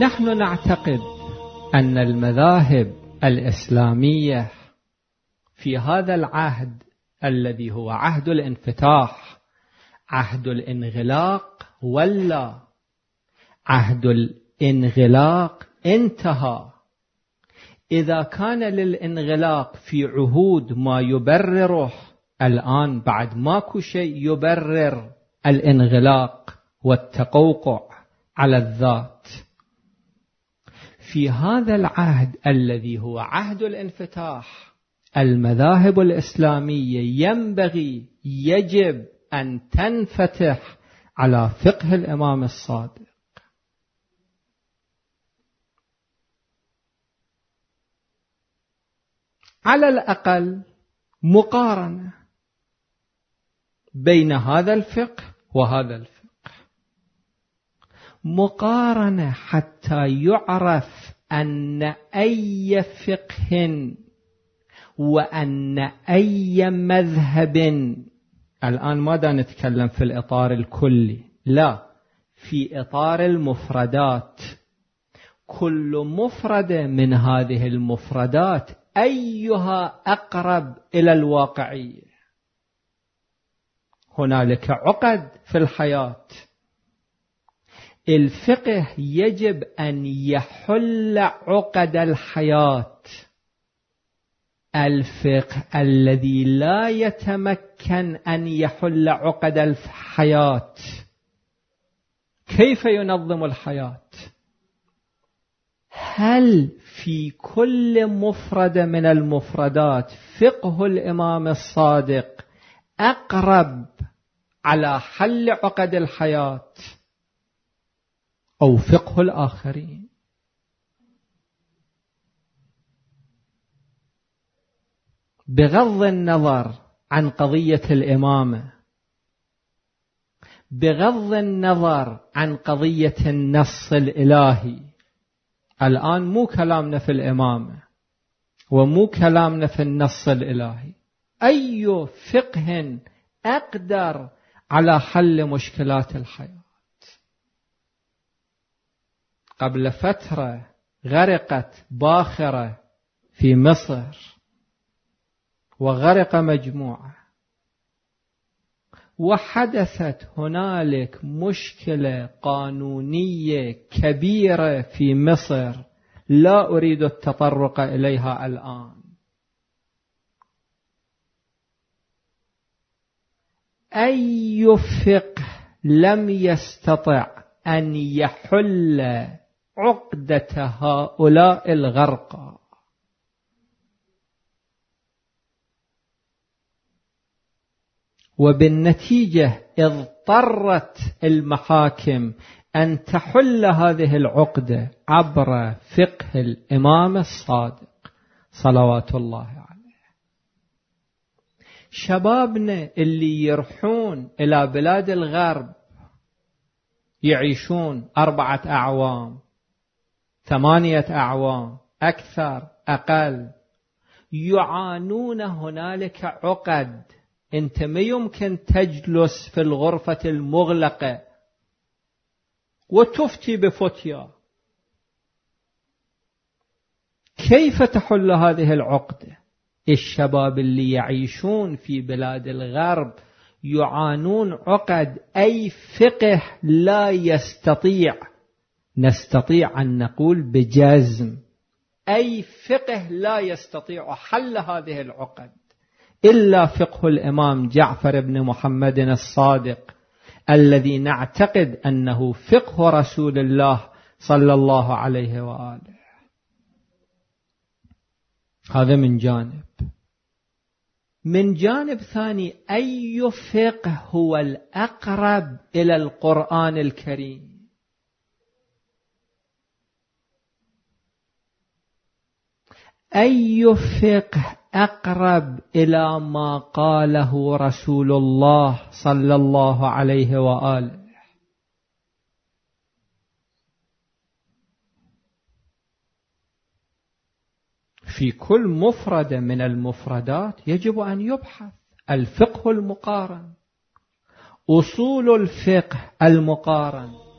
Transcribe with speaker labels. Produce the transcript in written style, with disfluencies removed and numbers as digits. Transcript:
Speaker 1: نحن نعتقد أن المذاهب الإسلامية في هذا العهد الذي هو عهد الانفتاح، عهد الانغلاق، ولا عهد الانغلاق انتهى. إذا كان للانغلاق في عهود ما يبرره، الآن بعد ماكو شيء يبرر الانغلاق والتقوقع على الذات. في هذا العهد الذي هو عهد الانفتاح، المذاهب الإسلامية يجب أن تنفتح على فقه الإمام الصادق. على الأقل مقارنة بين هذا الفقه وهذا الفقه، مقارنة حتى يعرف أن أي فقه وأن أي مذهب، الآن ماذا نتكلم في الإطار الكلي، لا، في إطار المفردات. كل مفردة من هذه المفردات أيها أقرب إلى الواقعية. هنالك عقد في الحياة، الفقه يجب أن يحل عقد الحياة. الفقه الذي لا يتمكن أن يحل عقد الحياة كيف ينظم الحياة؟ هل في كل مفردة من المفردات فقه الإمام الصادق أقرب على حل عقد الحياة أو فقه الآخرين؟ بغض النظر عن قضية الإمامة، بغض النظر عن قضية النص الإلهي، الآن مو كلامنا في الإمامة ومو كلامنا في النص الإلهي، أي فقه أقدر على حل مشكلات الحياة؟ قبل فترة غرقت باخرة في مصر وغرق مجموعة، وحدثت هنالك مشكلة قانونية كبيرة في مصر لا أريد التطرق إليها الآن. أي فقه لم يستطع أن يحل عقدة هؤلاء الغرقى؟ وبالنتيجة اضطرت المحاكم أن تحل هذه العقدة عبر فقه الإمام الصادق صلوات الله عليه. شبابنا اللي يرحون إلى بلاد الغرب يعيشون 4 أعوام 8 أعوام أكثر أقل، يعانون هنالك عقد. أنت ما يمكن تجلس في الغرفة المغلقة وتفتي بفتيا. كيف تحل هذه العقدة؟ الشباب اللي يعيشون في بلاد الغرب يعانون عقد. أي فقه لا يستطيع، نستطيع أن نقول بجزم، أي فقه لا يستطيع حل هذه العقد إلا فقه الإمام جعفر بن محمد الصادق، الذي نعتقد أنه فقه رسول الله صلى الله عليه وآله. هذا من جانب. من جانب ثاني، أي فقه هو الأقرب إلى القرآن الكريم؟ أي فقه أقرب إلى ما قاله رسول الله صلى الله عليه وآله؟ في كل مفردة من المفردات يجب أن يبحث الفقه المقارن، أصول الفقه المقارن.